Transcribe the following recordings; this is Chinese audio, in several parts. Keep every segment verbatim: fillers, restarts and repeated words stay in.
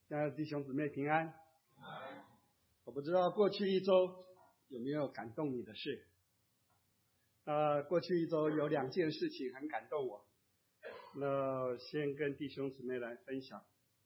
亲爱的弟兄姊妹平安。我不知道过去一周有没有感动你的事。呃，过去一周有两件事情很感动我，那先跟弟兄姊妹来分享。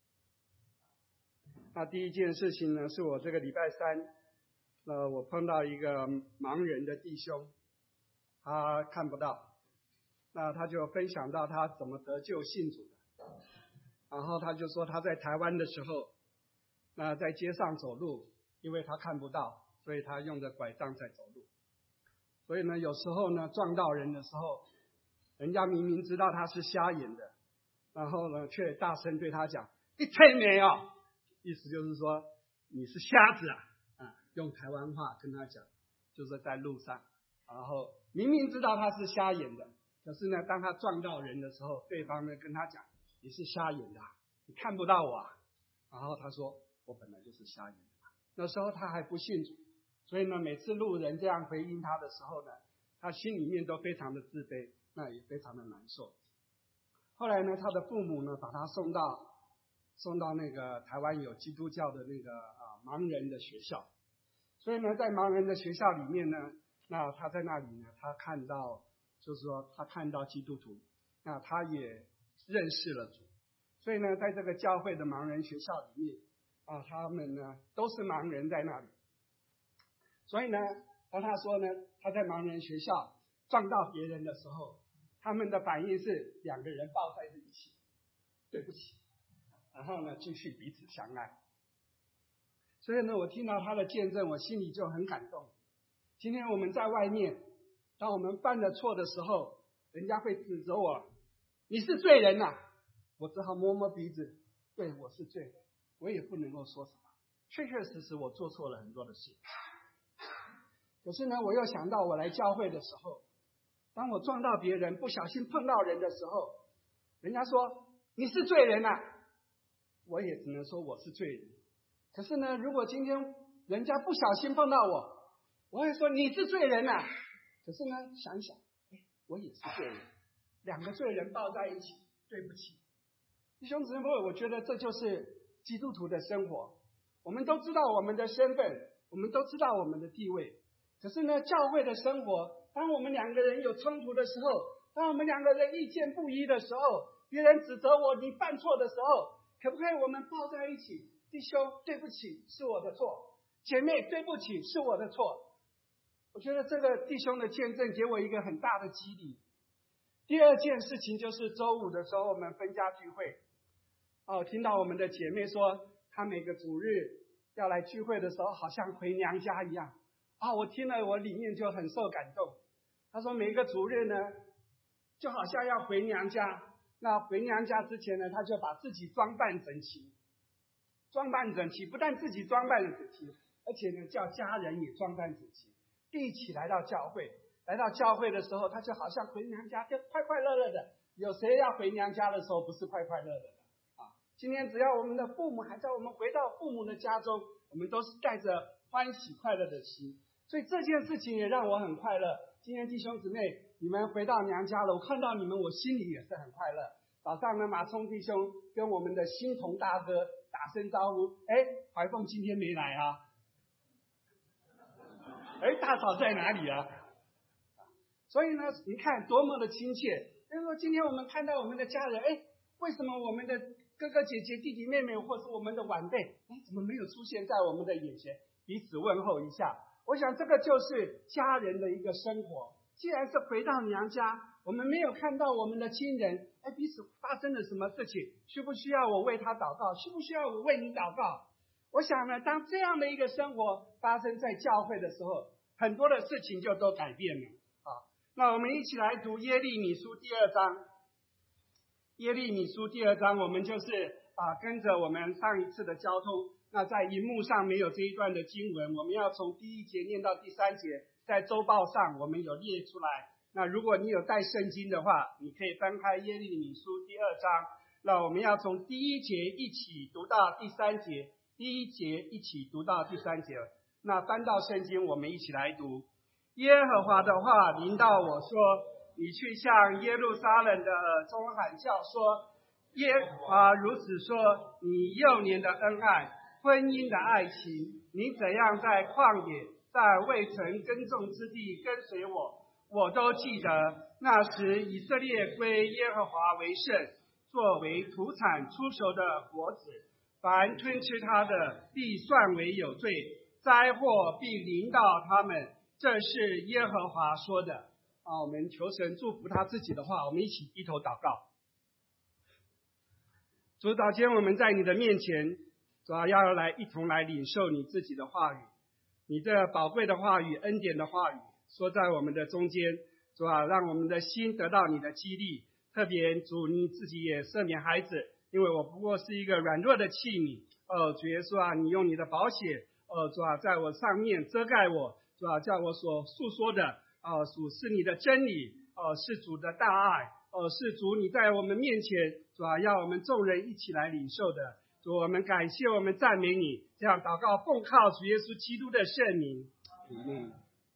那第一件事情呢，是我这个礼拜三，呃，我碰到一个盲人的弟兄，他看不到，那他就分享到他怎么得救信主的。然后他就说他在台湾的时候，那在街上走路，因为他看不到，所以他用着拐杖在走路。所以呢，有时候呢撞到人的时候，人家明明知道他是瞎眼的，然后呢却大声对他讲：“你听没有？”意思就是说你是瞎子啊！啊，用台湾话跟他讲，就是在路上，然后明明知道他是瞎眼的，可是呢，当他撞到人的时候，对方呢跟他讲：“你是瞎眼的，你看不到我啊。”然后他说：“我本来就是瞎眼的。”那时候他还不信主，所以呢，每次路人这样回应他的时候呢，他心里面都非常的自卑，那也非常的难受。后来呢，他的父母呢把他送到送到那个台湾有基督教的那个啊盲人的学校，所以呢，在盲人的学校里面呢，那他在那里呢，他看到就是说他看到基督徒，那他也认识了主，所以呢，在这个教会的盲人学校里面啊，他们呢都是盲人在那里，所以呢，当他说呢，他在盲人学校撞到别人的时候，他们的反应是两个人抱在一起，对不起，然后呢继续彼此相爱。所以呢，我听到他的见证，我心里就很感动。今天我们在外面，当我们犯了错的时候，人家会指责我：“你是罪人呐、啊！”我只好摸摸鼻子，对，我是罪人，我也不能够说什么。确确实实我做错了很多的事。可是呢，我又想到我来教会的时候，当我撞到别人，不小心碰到人的时候，人家说你是罪人呐、啊，我也只能说我是罪人。可是呢，如果今天人家不小心碰到我，我会说你是罪人呐、啊。可是呢，想想，哎，我也是罪人，两个罪人抱在一起，对不起。弟兄姊妹，我觉得这就是基督徒的生活。我们都知道我们的身份，我们都知道我们的地位。可是呢，教会的生活，当我们两个人有冲突的时候，当我们两个人意见不一的时候，别人指责我你犯错的时候，可不可以我们抱在一起？弟兄，对不起，是我的错；姐妹，对不起，是我的错。我觉得这个弟兄的见证给我一个很大的激励。第二件事情就是周五的时候，我们分家聚会。哦，听到我们的姐妹说，她每个主日要来聚会的时候，好像回娘家一样。啊、哦，我听了，我里面就很受感动。她说每个主日呢，就好像要回娘家。那回娘家之前呢，她就把自己装扮整齐，装扮整齐，不但自己装扮整齐，而且呢，叫家人也装扮整齐，一起来到教会。来到教会的时候，她就好像回娘家，就快快乐乐的。有谁要回娘家的时候不是快快乐乐的？今天只要我们的父母还在，我们回到父母的家中，我们都是带着欢喜快乐的心，所以这件事情也让我很快乐。今天弟兄姊妹，你们回到娘家了，我看到你们，我心里也是很快乐。早上呢，马聪弟兄跟我们的新同大哥打声招呼，哎，怀凤今天没来啊？哎，大嫂在哪里啊？所以呢，你看多么的亲切。就是说，今天我们看到我们的家人，哎，为什么我们的哥哥姐姐弟弟妹妹或是我们的晚辈，哎，怎么没有出现在我们的眼前？彼此问候一下，我想这个就是家人的一个生活。既然是回到娘家，我们没有看到我们的亲人，哎，彼此发生了什么事情？需不需要我为他祷告？需不需要我为你祷告？我想呢，当这样的一个生活发生在教会的时候，很多的事情就都改变了。好，那我们一起来读耶利米书第二章。耶利米书第二章，我们就是啊跟着我们上一次的交通，那在荧幕上没有这一段的经文，我们要从第一节念到第三节，在周报上我们有列出来。那如果你有带圣经的话，你可以翻开耶利米书第二章，那我们要从第一节一起读到第三节，第一节一起读到第三节。那翻到圣经，我们一起来读。耶和华的话临到我说，你去向耶路撒冷的耳中喊叫说， 耶和华如此说：你幼年的恩爱，婚姻的爱情，你怎样在旷野，在未曾耕种之地跟随我，我都记得。那时以色列归耶和华为圣，作为土产出熟的果子，凡吞吃它的，必算为有罪，灾祸必临到他们。这是耶和华说的。啊，我们求神祝福他自己的话，我们一起低头祷告。主，早间我们在你的面前，主要要来一同来领受你自己的话语，你的宝贵的话语，恩典的话语，说在我们的中间，主啊，让我们的心得到你的激励。特别主，你自己也赦免孩子，因为我不过是一个软弱的器皿。哦，主耶稣啊，你用你的宝血，哦，主啊，在我上面遮盖我，主啊，叫我所诉说的，哦，主是你的真理，哦，是主的大爱，哦，是主你在我们面前，主啊，要我们众人一起来领受的。主，我们感谢，我们赞美你，这样祷告奉靠主耶稣基督的圣名。阿们。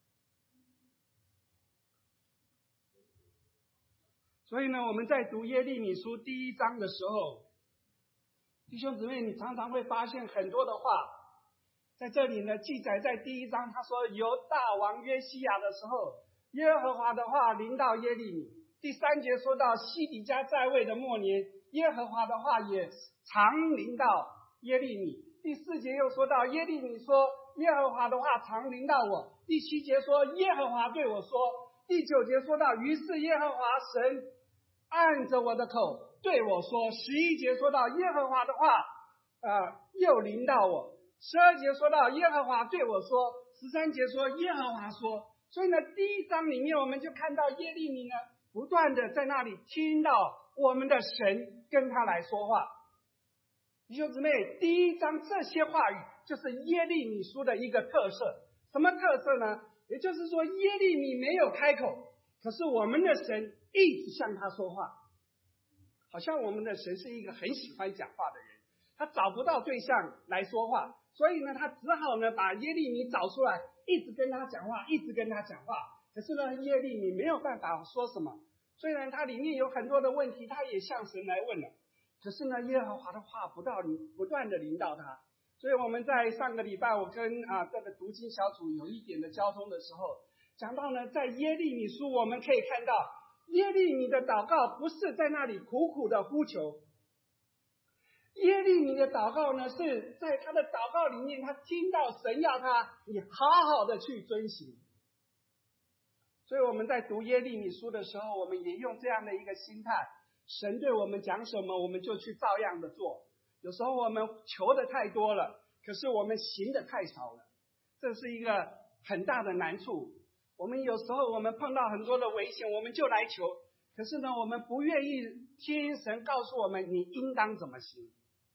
所以呢，我们在读耶利米书第一章的时候，弟兄姊妹，你常常会发现很多的话，在这里呢记载在第一章，他说由大王约西亚的时候，耶和华的话临到耶利米。第三节说到西底家在位的末年，耶和华的话也常临到耶利米。第四节又说到耶利米说耶和华的话常临到我。第七节说耶和华对我说。第九节说到于是耶和华神按着我的口对我说。十一节说到耶和华的话呃，又临到我。十二节说到耶和华对我说。十三节说耶和华说。所以呢，第一章里面我们就看到耶利米呢不断的在那里听到我们的神跟他来说话。弟兄姊妹，第一章这些话语就是耶利米书的一个特色。什么特色呢？也就是说耶利米没有开口，可是我们的神一直向他说话。好像我们的神是一个很喜欢讲话的人，他找不到对象来说话，所以呢他只好呢把耶利米找出来，一直跟他讲话，一直跟他讲话。可是呢耶利米没有办法说什么，虽然他里面有很多的问题，他也向神来问了，可是呢耶和华的话不到不断的临到他。所以我们在上个礼拜我跟啊这个读经小组有一点的交通的时候，讲到呢在耶利米书我们可以看到耶利米的祷告不是在那里苦苦的呼求，耶利米的祷告呢是在他的祷告里面，他听到神要他你好好的去遵行。所以我们在读耶利米书的时候，我们也用这样的一个心态，神对我们讲什么我们就去照样的做。有时候我们求的太多了，可是我们行的太少了，这是一个很大的难处。我们有时候我们碰到很多的危险，我们就来求，可是呢我们不愿意听神告诉我们你应当怎么行。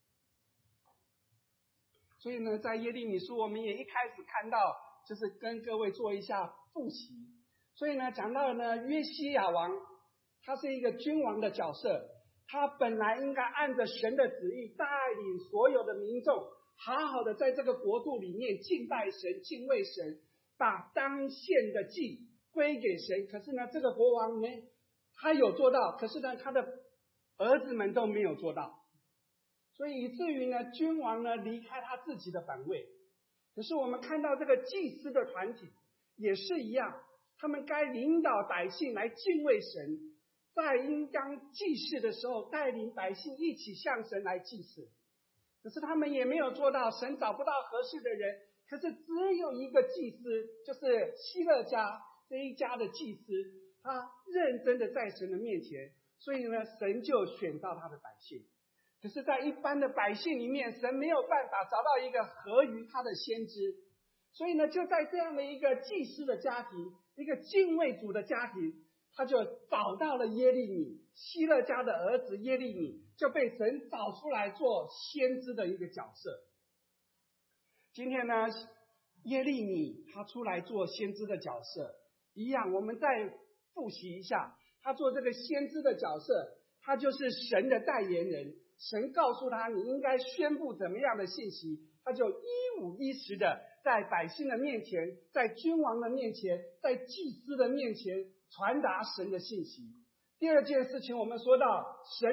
所以呢在耶利米书我们也一开始看到，就是跟各位做一下复习。所以呢讲到呢约西亚王，他是一个君王的角色，他本来应该按着神的旨意带领所有的民众好好的在这个国度里面敬拜神敬畏神，把当献的祭归给神。可是呢这个国王呢他有做到，可是呢他的儿子们都没有做到，所以以至于呢君王呢离开他自己的本位。可是我们看到这个祭司的团体也是一样，他们该领导百姓来敬畏神，在应当祭祀的时候带领百姓一起向神来祭祀。可是他们也没有做到，神找不到合适的人。可是只有一个祭司，就是希勒家这一家的祭司，他认真的在神的面前，所以呢神就选到他的百姓。可是在一般的百姓里面，神没有办法找到一个合于他的先知，所以呢就在这样的一个祭司的家庭，一个敬畏主的家庭，他就找到了耶利米，希勒家的儿子耶利米就被神找出来做先知的一个角色。今天呢耶利米他出来做先知的角色一样，我们再复习一下，他做这个先知的角色，他就是神的代言人。神告诉他你应该宣布怎么样的信息，他就一五一十的在百姓的面前，在君王的面前，在祭司的面前传达神的信息。第二件事情我们说到神的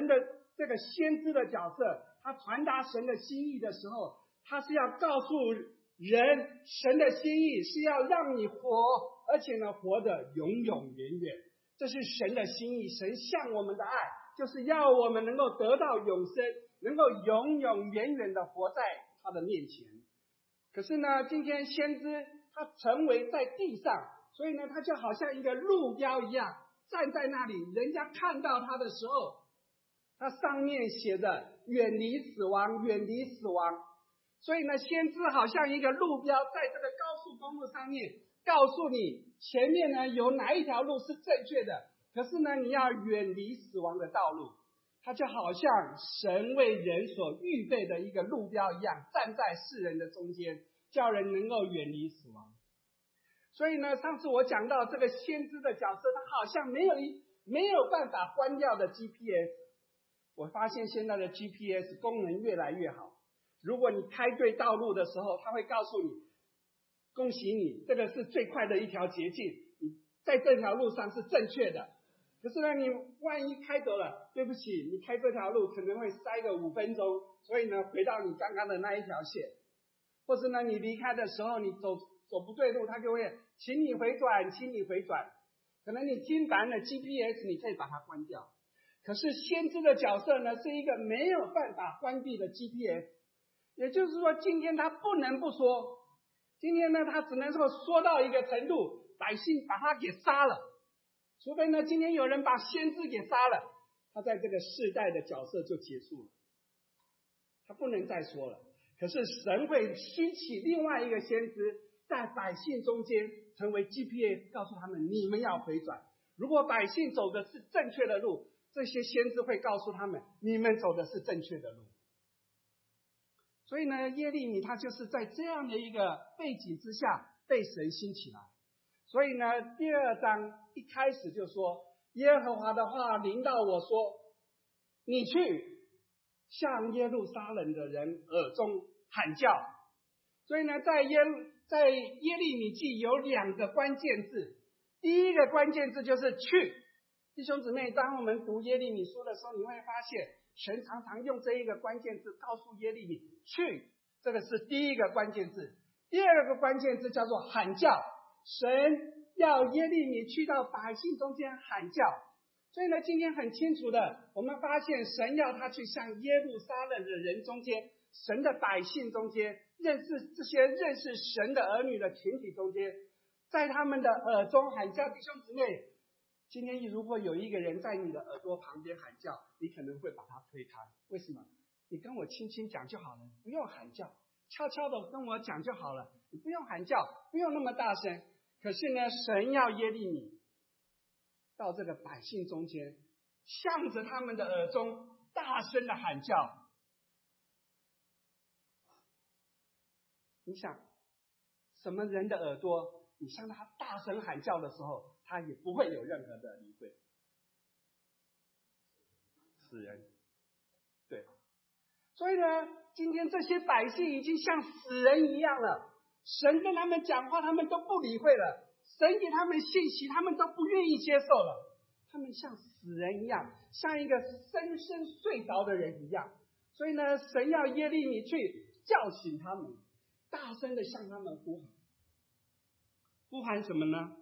这个先知的角色，他传达神的心意的时候，他是要告诉人，神的心意是要让你活，而且呢，活得永永远远。这是神的心意，神向我们的爱，就是要我们能够得到永生，能够永永远远的活在他的面前。可是呢，今天先知他成为在地上，所以呢，他就好像一个路标一样，站在那里，人家看到他的时候，他上面写着远离死亡，远离死亡。所以呢，先知好像一个路标，在这个高速公路上面告诉你，前面呢有哪一条路是正确的，可是呢你要远离死亡的道路。它就好像神为人所预备的一个路标一样，站在世人的中间，叫人能够远离死亡。所以呢，上次我讲到这个先知的角色，他好像没有一没有办法关掉的 G P S。 我发现现在的 G P S 功能越来越好，如果你开对道路的时候，他会告诉你，恭喜你，这个是最快的一条捷径，你在这条路上是正确的。可是呢，你万一开走了，对不起，你开这条路可能会塞个五分钟，所以呢，回到你刚刚的那一条线。或是呢，你离开的时候，你走走不对路，他就会请你回转，请你回转。可能你听烦了 G P S， 你可以把它关掉。可是先知的角色呢，是一个没有办法关闭的 G P S。也就是说，今天他不能不说，今天呢，他只能说说到一个程度，百姓把他给杀了。除非呢，今天有人把先知给杀了，他在这个世代的角色就结束了，他不能再说了。可是神会兴起另外一个先知，在百姓中间成为 G P S， 告诉他们你们要回转。如果百姓走的是正确的路，这些先知会告诉他们你们走的是正确的路。所以呢，耶利米他就是在这样的一个背景之下被神兴起来。所以呢，第二章一开始就说，耶和华的话临到我说，你去向耶路撒冷的人耳中喊叫。所以呢，在耶在耶利米记有两个关键字，第一个关键字就是去。弟兄姊妹，当我们读耶利米书的时候，你会发现神常常用这一个关键字告诉耶利米去，这个是第一个关键字。第二个关键字叫做喊叫，神要耶利米去到百姓中间喊叫。所以呢，今天很清楚的，我们发现神要他去向耶路撒冷的人中间，神的百姓中间，认识这些认识神的儿女的群体中间，在他们的耳中喊叫。弟兄姊妹，今天如果有一个人在你的耳朵旁边喊叫，你可能会把他推开。为什么？你跟我轻轻讲就好了，不用喊叫，悄悄的跟我讲就好了，你不用喊叫，不用那么大声。可是呢，神要耶利米到这个百姓中间，向着他们的耳中大声的喊叫。你想，什么人的耳朵，你向他大声喊叫的时候，他也不会有任何的理会。死人，对。所以呢，今天这些百姓已经像死人一样了，神跟他们讲话，他们都不理会了，神给他们信息，他们都不愿意接受了，他们像死人一样，像一个深深睡着的人一样。所以呢，神要耶利米去叫醒他们，大声的向他们呼喊。呼喊什么呢？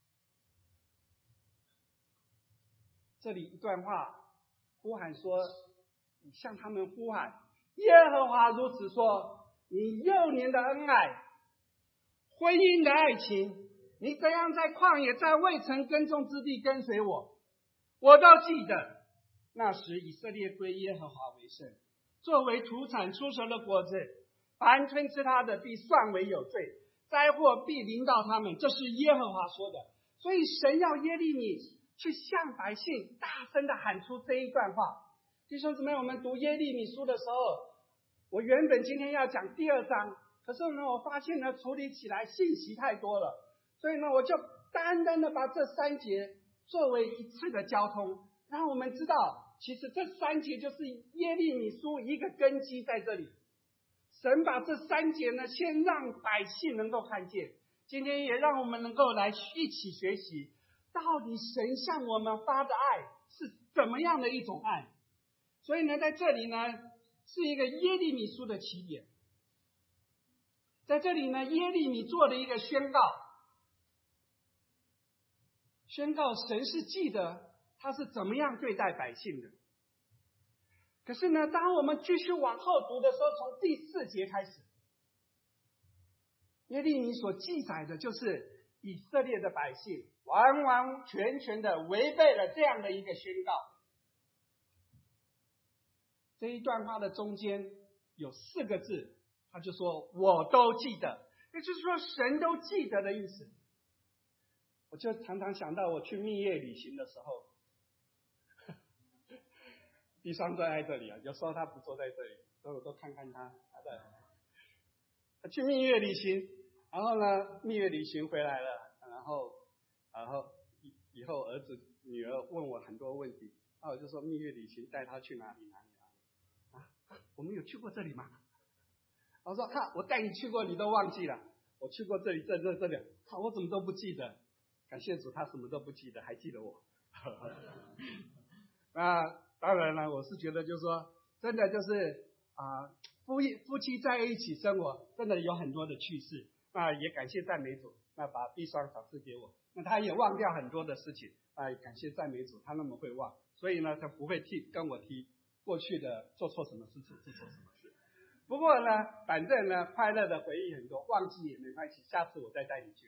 这里一段话，呼喊说，你向他们呼喊，耶和华如此说，你幼年的恩爱，婚姻的爱情，你怎样在旷野，在未曾耕种之地跟随我，我都记得。那时以色列归耶和华为圣，作为土产出熟的果子，凡吞吃它的必算为有罪，灾祸必临到他们，这是耶和华说的。所以神要耶利米去向百姓大声的喊出这一段话。弟兄姊妹，我们读耶利米书的时候，我原本今天要讲第二章，可是呢，我发现呢，处理起来信息太多了，所以呢，我就单单的把这三节作为一次的交通，让我们知道，其实这三节就是耶利米书一个根基在这里。神把这三节呢，先让百姓能够看见，今天也让我们能够来一起学习，到底神向我们发的爱是怎么样的一种爱。 所以呢，在这里呢是一个耶利米书的起点。在这里呢，耶利米做了一个宣告，宣告神是记得他是怎么样对待百姓的。可是呢，当我们继续往后读的时候，从第四节开始，耶利米所记载的就是以色列的百姓完完全全的违背了这样的一个宣告。这一段话的中间有四个字，他就说我都记得，也就是说神都记得的意思。我就常常想到我去蜜月旅行的时候，弟兄坐在这里啊，有时候他不坐在这里，所以我都看看他，他在他去蜜月旅行，然后呢，蜜月旅行回来了，然后然后以以后儿子女儿问我很多问题，那我就说蜜月旅行带他去哪里哪里哪里啊？我们有去过这里吗？我说哈，我带你去过，你都忘记了。我去过这里，这这这里，看我怎么都不记得。感谢主，他什么都不记得，还记得我。那当然了，我是觉得就是说，真的就是啊、呃，夫夫妻在一起生活，真的有很多的趣事。那也感谢赞美主，那把臂双赏赐给我。那他也忘掉很多的事情，啊、呃，感谢赞美主，他那么会忘，所以呢，他不会提跟我提过去的做错什么事情，做错什么事。不过呢，反正呢，快乐的回忆很多，忘记也没关系，下次我再带你去。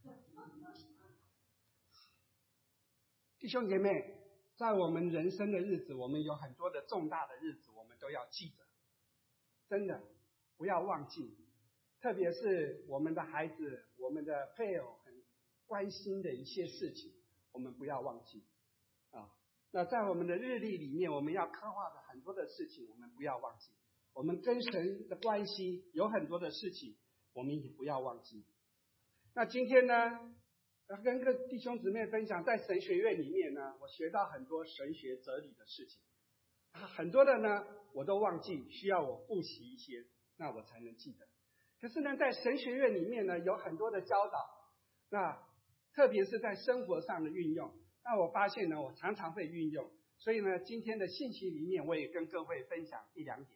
弟兄姐妹，在我们人生的日子，我们有很多的重大的日子，我们都要记得，真的不要忘记。特别是我们的孩子、我们的配偶很关心的一些事情，我们不要忘记啊。那在我们的日历里面，我们要刻画的很多的事情，我们不要忘记。我们跟神的关系有很多的事情，我们也不要忘记。那今天呢，跟各弟兄姊妹分享，在神学院里面呢，我学到很多神学哲理的事情，很多的呢我都忘记，需要我复习一些，那我才能记得。可是呢，在神学院里面呢，有很多的教导，那特别是在生活上的运用，那我发现呢，我常常会运用，所以呢，今天的信息里面，我也跟各位分享一两点。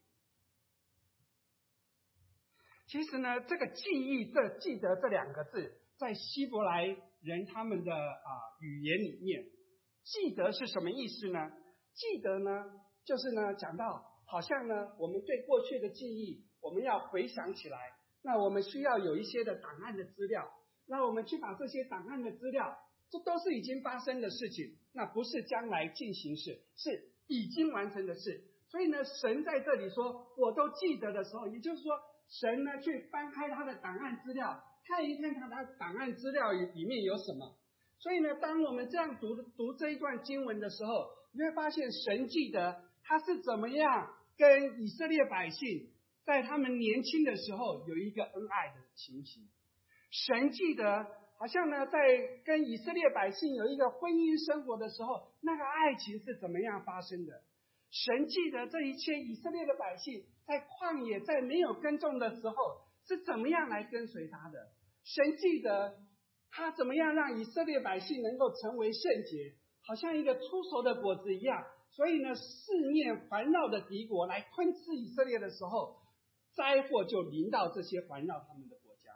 其实呢，这个记忆、这记得这两个字，在希伯来人他们的啊、呃、语言里面，记得是什么意思呢？记得呢，就是呢讲到，好像呢，我们对过去的记忆，我们要回想起来，那我们需要有一些的档案的资料，那我们去把这些档案的资料，这都是已经发生的事情，那不是将来进行时，是已经完成的事。所以呢，神在这里说，我都记得的时候，也就是说，神呢去翻开他的档案资料，看一看他的档案资料里面有什么。所以呢，当我们这样读读这一段经文的时候，你会发现神记得他是怎么样跟以色列百姓在他们年轻的时候有一个恩爱的情形。神记得好像呢在跟以色列百姓有一个婚姻生活的时候，那个爱情是怎么样发生的。神记得这一切以色列的百姓在旷野，在没有耕种的时候是怎么样来跟随他的。神记得他怎么样让以色列百姓能够成为圣洁，好像一个出熟的果子一样。所以呢，四面环绕的敌国来吞吃以色列的时候，灾祸就临到这些环绕他们的国家。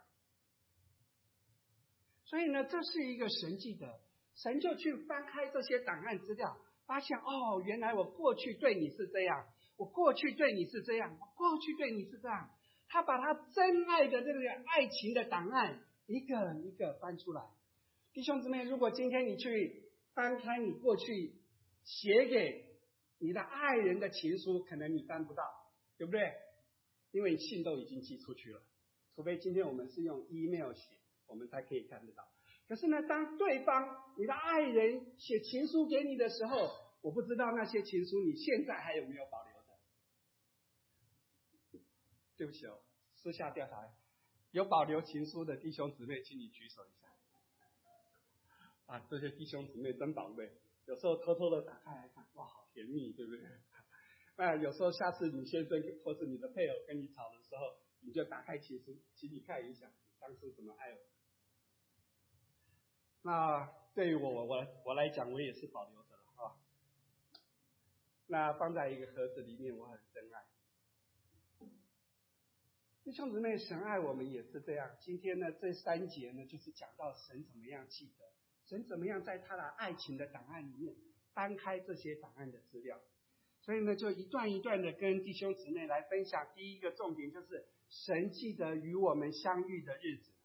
所以呢，这是一个神记得，神就去翻开这些档案资料，发现哦，原来我过去对你是这样，我过去对你是这样，我过去对你是这样。他把他真爱的这个爱情的档案一个一个翻出来。弟兄姊妹，如果今天你去翻开你过去写给你的爱人的情书，可能你翻不到，对不对？因为信都已经寄出去了，除非今天我们是用 email 写，我们才可以看得到。可是呢，当对方你的爱人写情书给你的时候，我不知道那些情书你现在还有没有保留的。对不起哦，私下调查，有保留情书的弟兄姊妹，请你举手一下。啊，这些弟兄姊妹真宝贝，有时候偷偷的打开来看，哇，好甜蜜，对不对？那有时候下次你先生或是你的配偶跟你吵的时候，你就打开情书，请你看一下当初怎么爱我。那对于我我我来讲，我也是保留着了啊。 那放在一个盒子里面，我很珍爱。弟兄姊妹，神爱我们也是这样。今天呢，这三节呢，就是讲到神怎么样记得，神怎么样在他的爱情的档案里面翻开这些档案的资料。所以呢，就一段一段的跟弟兄姊妹来分享。第一个重点就是神记得与我们相遇的日子，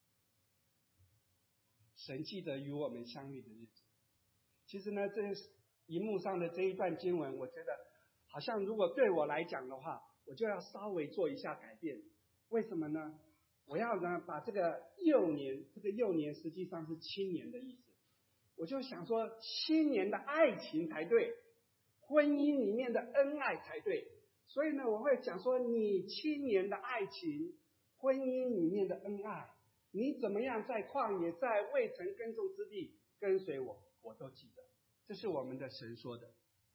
神记得与我们相遇的日子。其实呢，这荧幕上的这一段经文，我觉得好像如果对我来讲的话，我就要稍微做一下改变。为什么呢？我要呢把这个幼年，这个幼年实际上是青年的意思，我就想说青年的爱情才对，婚姻里面的恩爱才对。所以呢，我会讲说你青年的爱情，婚姻里面的恩爱，你怎么样在旷野，在未曾耕种之地跟随我，我都记得。这是我们的神说的。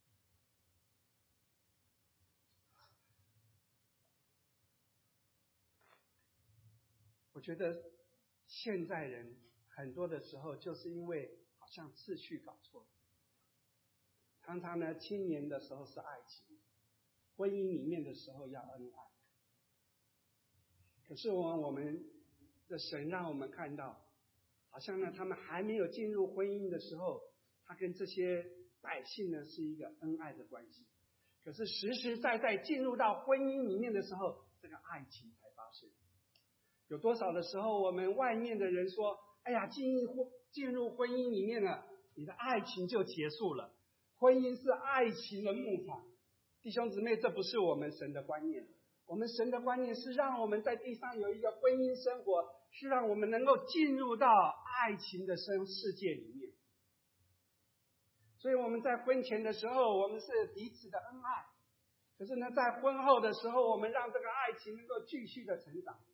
我觉得现在人很多的时候就是因为好像次序搞错了，常常呢青年的时候是爱情，婚姻里面的时候要恩爱。可是我我们的神让我们看到，好像呢他们还没有进入婚姻的时候，他跟这些百姓呢是一个恩爱的关系。可是实实在在进入到婚姻里面的时候，这个爱情才发生。有多少的时候，我们外面的人说：“哎呀，进入进入婚姻里面了，你的爱情就结束了。婚姻是爱情的牧场。”弟兄姊妹，这不是我们神的观念。我们神的观念是让我们在地上有一个婚姻生活，是让我们能够进入到爱情的生世界里面。所以我们在婚前的时候，我们是彼此的恩爱；可是呢，在婚后的时候，我们让这个爱情能够继续的成长。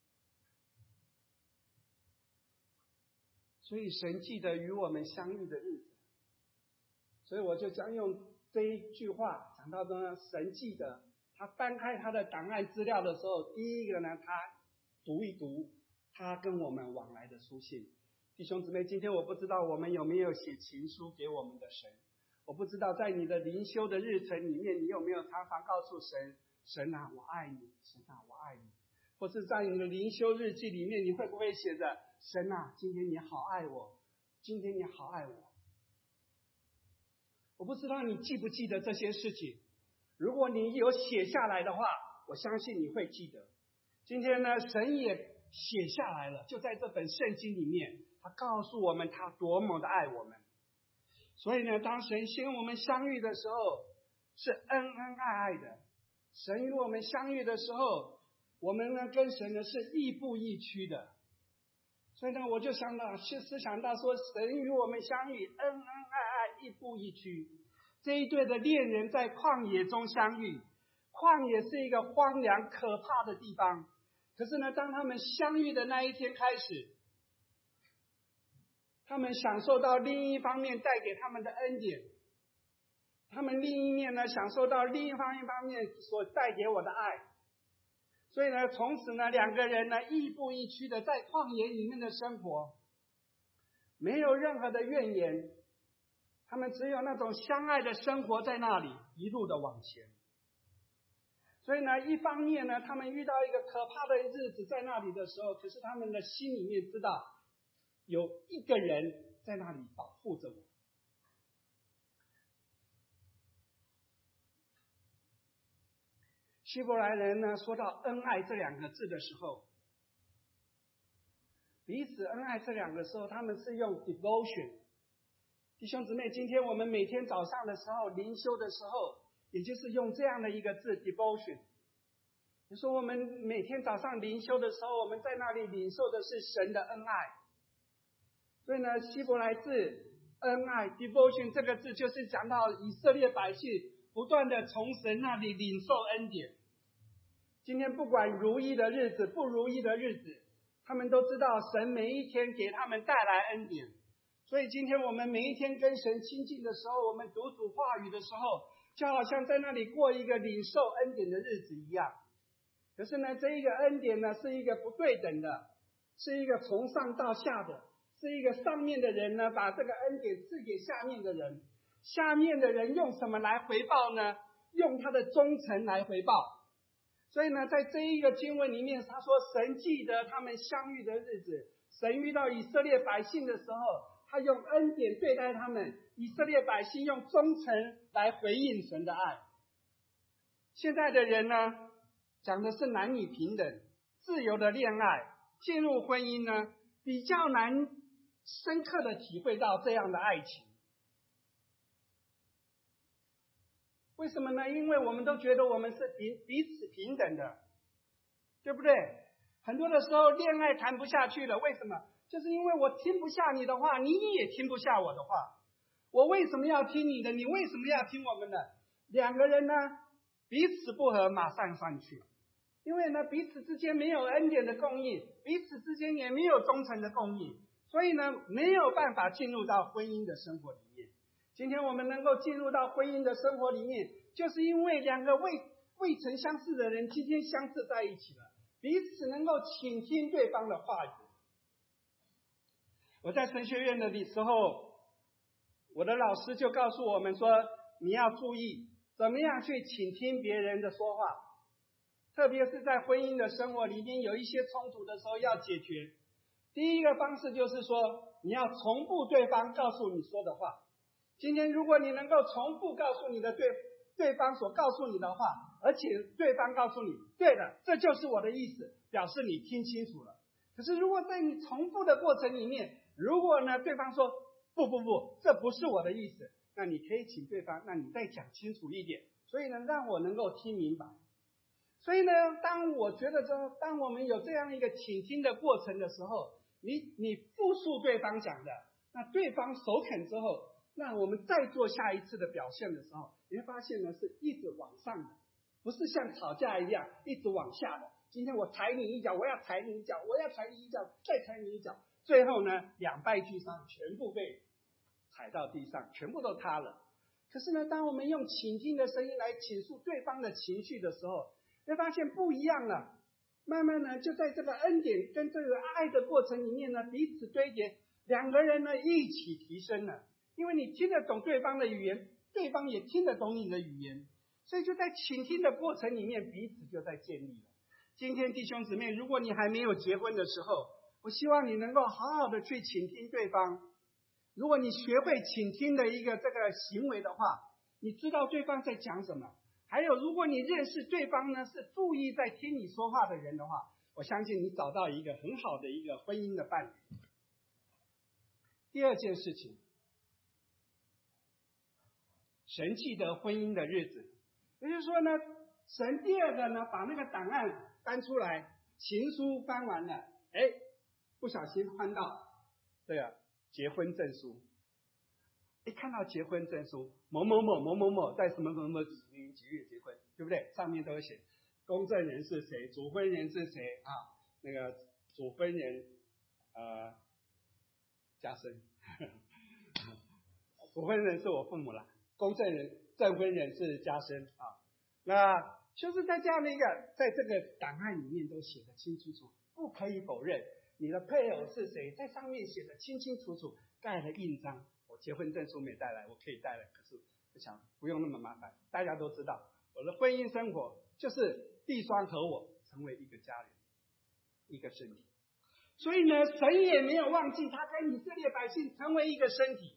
所以神记得与我们相遇的日子，所以我就将用这一句话讲到呢，神记得他翻开他的档案资料的时候，第一个呢，他读一读他跟我们往来的书信。弟兄姊妹，今天我不知道我们有没有写情书给我们的神，我不知道在你的灵修的日程里面，你有没有常常告诉神，神啊，我爱你，神啊，我爱你。或是在你的灵修日记里面，你会不会写着，神啊，今天你好爱我，今天你好爱我。我不知道你记不记得这些事情，如果你有写下来的话，我相信你会记得。今天呢，神也写下来了，就在这本圣经里面，他告诉我们他多么的爱我们。所以呢，当神先我们相遇的时候，是恩恩爱爱的。神与我们相遇的时候，我们呢跟神呢是亦步亦趋的。所以呢，我就想到是思想到说，神与我们相遇，恩恩爱爱，亦步亦趋。这一对的恋人在旷野中相遇，旷野是一个荒凉可怕的地方。可是呢，当他们相遇的那一天开始，他们享受到另一方面带给他们的恩典，他们另一面呢享受到另一方一方面所带给我的爱。所以呢，从此呢，两个人呢亦步亦趋的在旷野里面的生活，没有任何的怨言，他们只有那种相爱的生活在那里，一路的往前。所以呢，一方面呢，他们遇到一个可怕的日子在那里的时候，可是他们的心里面知道，有一个人在那里保护着我。希伯来人呢说到恩爱这两个字的时候，彼此恩爱这两个时候，他们是用 devotion。弟兄姊妹，今天我们每天早上的时候灵修的时候，也就是用这样的一个字 devotion。你说我们每天早上灵修的时候，我们在那里领受的是神的恩爱。所以呢，希伯来字恩爱 devotion 这个字就是讲到以色列百姓不断的从神那里领受恩典。今天不管如意的日子不如意的日子，他们都知道神每一天给他们带来恩典。所以今天我们每一天跟神亲近的时候，我们读主话语的时候，就好像在那里过一个领受恩典的日子一样。可是呢，这一个恩典呢是一个不对等的，是一个从上到下的，是一个上面的人呢把这个恩典赐给下面的人。 下面的人用什么来回报呢？用他的忠诚来回报。所以呢，在这一个经文里面，他说神记得他们相遇的日子，神遇到以色列百姓的时候，他用恩典对待他们，以色列百姓用忠诚来回应神的爱。现在的人呢，讲的是男女平等、自由的恋爱，进入婚姻呢，比较难深刻的体会到这样的爱情。为什么呢？因为我们都觉得我们是彼彼此平等的，对不对？很多的时候恋爱谈不下去了，为什么？就是因为我听不下你的话，你也听不下我的话。我为什么要听你的？你为什么要听我们的？两个人呢，彼此不合，马上上去。因为呢，彼此之间没有恩典的供应，彼此之间也没有忠诚的供应，所以呢，没有办法进入到婚姻的生活里面。今天我们能够进入到婚姻的生活里面，就是因为两个未未曾相识的人今天相识在一起了，彼此能够倾听对方的话语。我在神学院的时候，我的老师就告诉我们说，你要注意怎么样去倾听别人的说话，特别是在婚姻的生活里面有一些冲突的时候要解决。第一个方式就是说，你要重复对方告诉你说的话。今天如果你能够重复告诉你的对对方所告诉你的话，而且对方告诉你，对的，这就是我的意思，表示你听清楚了。可是如果在你重复的过程里面，如果呢对方说不不不，这不是我的意思，那你可以请对方，那你再讲清楚一点，所以呢让我能够听明白。所以呢，当我觉得说，当我们有这样一个倾听的过程的时候，你你复述对方讲的，那对方首肯之后，那我们再做下一次的表现的时候，你会发现呢是一直往上的，不是像吵架一样一直往下的。今天我踩你一脚，我要踩你一脚，我要踩你一脚，再踩你一脚，最后呢两败俱伤，全部被踩到地上，全部都塌了。可是呢，当我们用倾听的声音来倾诉对方的情绪的时候，会发现不一样了。慢慢呢，就在这个恩典跟这个爱的过程里面呢，彼此堆叠，两个人呢一起提升了。因为你听得懂对方的语言，对方也听得懂你的语言，所以就在倾听的过程里面，彼此就在建立了。今天弟兄姊妹，如果你还没有结婚的时候，我希望你能够好好的去倾听对方。如果你学会倾听的一个这个行为的话，你知道对方在讲什么。还有，如果你认识对方呢是注意在听你说话的人的话，我相信你找到一个很好的一个婚姻的伴侣。第二件事情，神记得婚姻的日子，也就是说呢，神第二个呢把那个档案搬出来，情书翻完了，哎，不小心翻到这个结婚证书。一看到结婚证书，某某某某某某在什么什么几年几月结婚，对不对？上面都有写公证人是谁，主婚人是谁啊？那个主婚人呃加深，主婚人是我父母了，公证人证婚人是加深啊。那就是在这样的一个，在这个档案里面都写得清清楚楚，不可以否认你的配偶是谁，在上面写得清清楚楚，盖了印章。我结婚证书没带来，我可以带来，可是我想不用那么麻烦。大家都知道，我的婚姻生活就是弟兄和我成为一个家人，一个身体。所以呢，神也没有忘记他跟以色列百姓成为一个身体。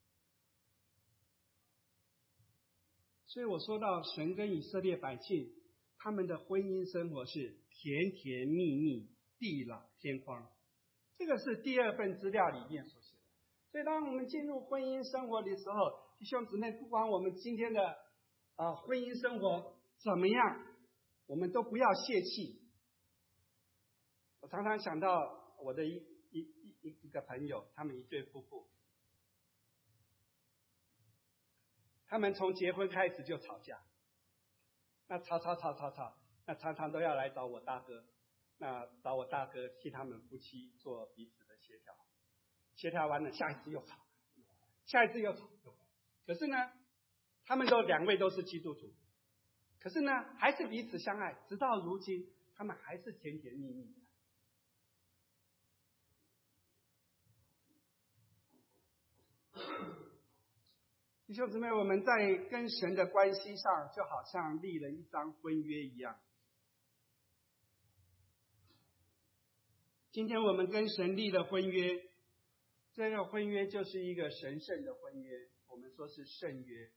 所以我说到神跟以色列百姓他们的婚姻生活是甜甜蜜蜜，地老天荒。这个是第二份资料里面所写的。所以当我们进入婚姻生活的时候，弟兄姊妹，不管我们今天的啊、呃、婚姻生活怎么样，我们都不要泄气。我常常想到我的一一一一个朋友，他们一对夫妇，他们从结婚开始就吵架，那吵吵吵吵吵，那常常都要来找我大哥，那找我大哥替他们夫妻做彼此的协调。协调完了，下一次又吵，下一次又吵，可是呢，他们都两位都是基督徒，可是呢，还是彼此相爱，直到如今，他们还是甜甜蜜蜜的。 弟兄姊妹，我们在跟神的关系上，就好像立了一张婚约一样。今天我们跟神立的婚约，这个婚约就是一个神圣的婚约，我们说是圣约。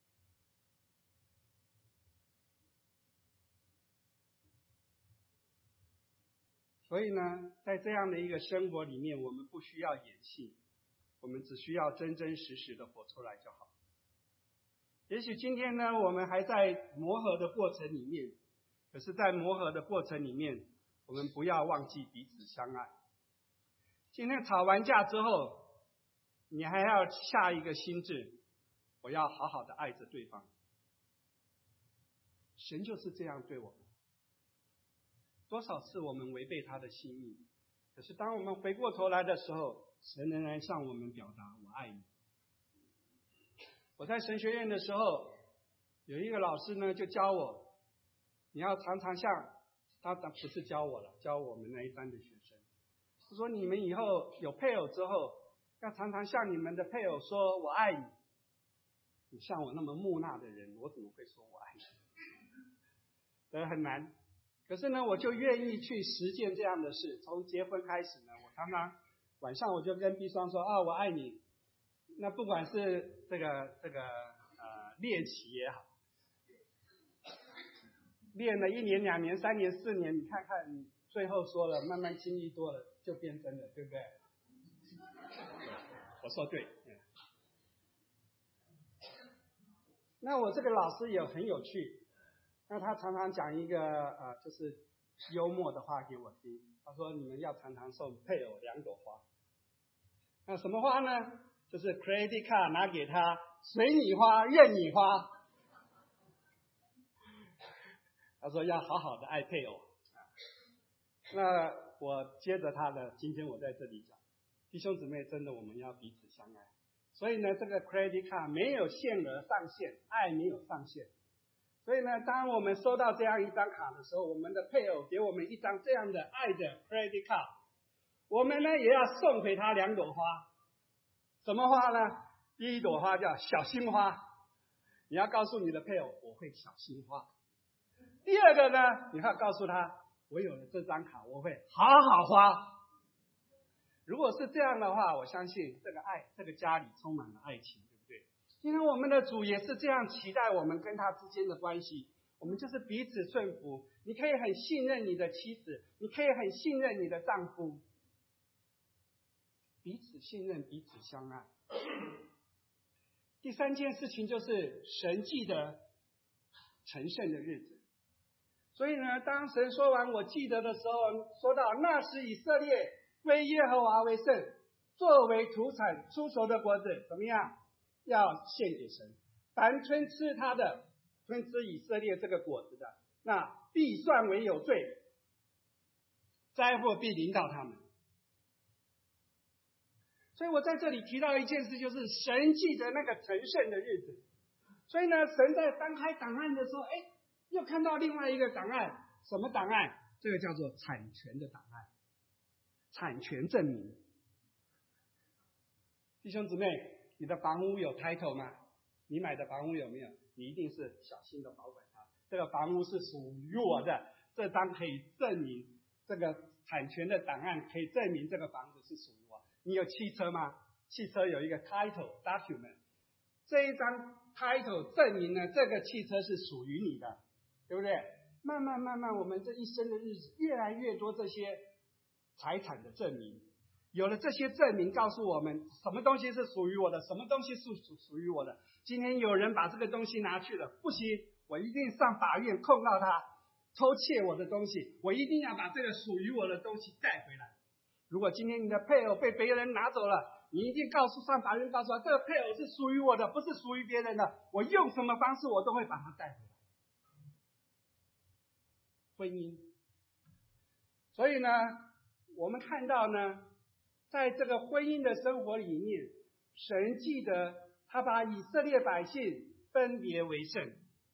所以呢，在这样的一个生活里面，我们不需要演戏，我们只需要真真实实的活出来就好。也许今天呢，我们还在磨合的过程里面，可是在磨合的过程里面，我们不要忘记彼此相爱。今天吵完架之后，你还要下一个心志，我要好好的爱着对方。神就是这样对我们。多少次我们违背他的心意，可是当我们回过头来的时候，神仍然向我们表达我爱你。我在神学院的时候，有一个老师呢就教我，你要常常像他不是教我了，教我们那一班的学生，他说你们以后有配偶之后，要常常向你们的配偶说我爱你。你像我那么木讷的人，我怎么会说我爱你？这很难。可是呢，我就愿意去实践这样的事。从结婚开始呢，我常常晚上我就跟碧双说啊，我爱你。那不管是这个这个呃猎奇也好，练了一年、两年、三年、四年，你看看，你最后说了，慢慢经历多了，就变真了，对不对？我说对。那我这个老师也很有趣。那他常常讲一个呃，就是幽默的话给我听。他说：“你们要常常送配偶两朵花。那什么花呢？就是 credit card 拿给他，随你花，任你花。”他说要好好的爱配偶。那我接着他的，今天我在这里讲，弟兄姊妹，真的我们要彼此相爱。所以呢，这个 credit card 没有限额上限，爱没有上限。所以呢，当我们收到这样一张卡的时候，我们的配偶给我们一张这样的爱的 credit card， 我们呢也要送回他两朵花。什么花呢？第一朵花叫小心花，你要告诉你的配偶，我会小心花。第二个呢，你要告诉他，我有了这张卡，我会好好花。如果是这样的话，我相信这个爱，这个家里充满了爱情。今天我们的主也是这样期待我们跟他之间的关系，我们就是彼此顺服。你可以很信任你的妻子，你可以很信任你的丈夫，彼此信任，彼此相爱。第三件事情就是神记得成圣的日子。所以呢，当神说完我记得的时候，说到那时以色列归耶和华为圣，作为土产出熟的果子，怎么样？要献给神。凡吞吃他的，吞吃以色列这个果子的，那必算为有罪，灾祸必临到他们。所以我在这里提到一件事，就是神记得那个成圣的日子。所以呢，神在翻开档案的时候，哎，又看到另外一个档案。什么档案？这个叫做产权的档案，产权证明。弟兄姊妹，你的房屋有 title 吗？你买的房屋有没有？你一定是小心的保管它。这个房屋是属于我的，这张可以证明，这个产权的档案可以证明这个房子是属于我。你有汽车吗？汽车有一个 title document， 这一张 title 证明呢，这个汽车是属于你的，对不对？慢慢慢慢，我们这一生的日子越来越多这些财产的证明。有了这些证明，告诉我们什么东西是属于我的，什么东西是属属于我的。今天有人把这个东西拿去了，不行，我一定上法院控告他偷窃我的东西，我一定要把这个属于我的东西带回来。如果今天你的配偶被别人拿走了，你一定告诉上法院，告诉他这个配偶是属于我的，不是属于别人的，我用什么方式我都会把它带回来。婚姻，所以呢，我们看到呢，在这个婚姻的生活里面，神记得他把以色列百姓分别为圣。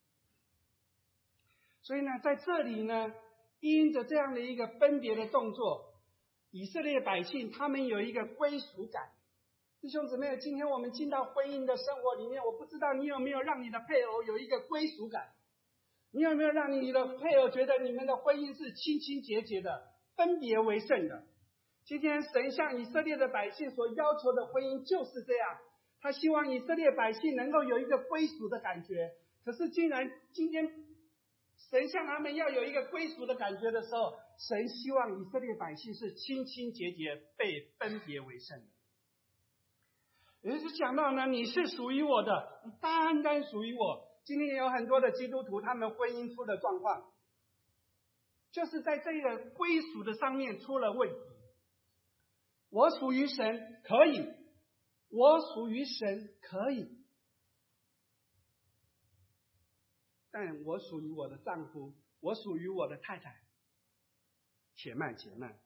所以呢，在这里呢，因着这样的一个分别的动作，以色列百姓他们有一个归属感， 弟兄姊妹，今天我们进到婚姻的生活里面，我不知道你有没有让你的配偶有一个归属感，你有没有让你的配偶觉得你们的婚姻是清清洁洁的，分别为圣的。今天神向以色列的百姓所要求的婚姻就是这样，他希望以色列百姓能够有一个归属的感觉。可是竟然今天神向他们要有一个归属的感觉的时候，神希望以色列百姓是清清洁洁，被分别为圣的。也就是讲到呢，你是属于我的，你单单属于我。今天有很多的基督徒，他们婚姻出的状况，就是在这个归属的上面出了问题。我属于神可以，我属于神可以，但我属于我的丈夫，我属于我的太太，且慢且慢。